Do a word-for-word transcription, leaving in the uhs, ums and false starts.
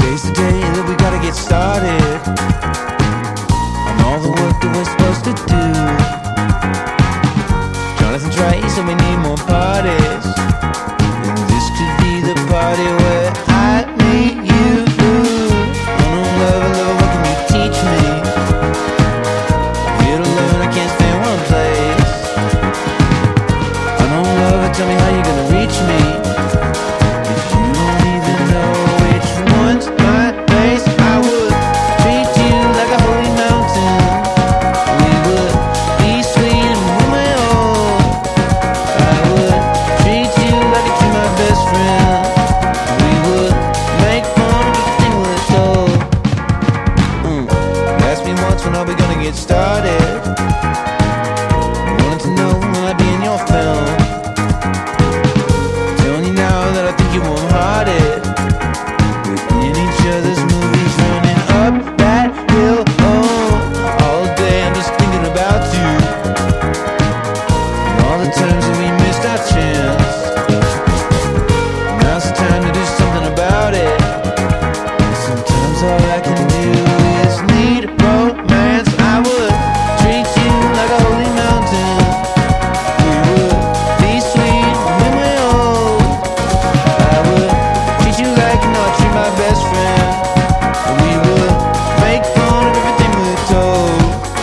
Today's the day that we gotta get started on all the work that we're supposed to do. Jonathan's right, so we need more parties, and this could be the party where I meet you. Oh no, lover, lover, what can you teach me? I'm here to learn, I can't stay in one place. Oh no, lover, tell me how you're gonna reach me. If you don't even know which one's my place, I would treat you like a holy mountain. We would be sweet and we may old. I would treat you like a true my best friend. We would make fun of the thing we're told. Mm. Ask me once when are we gonna get started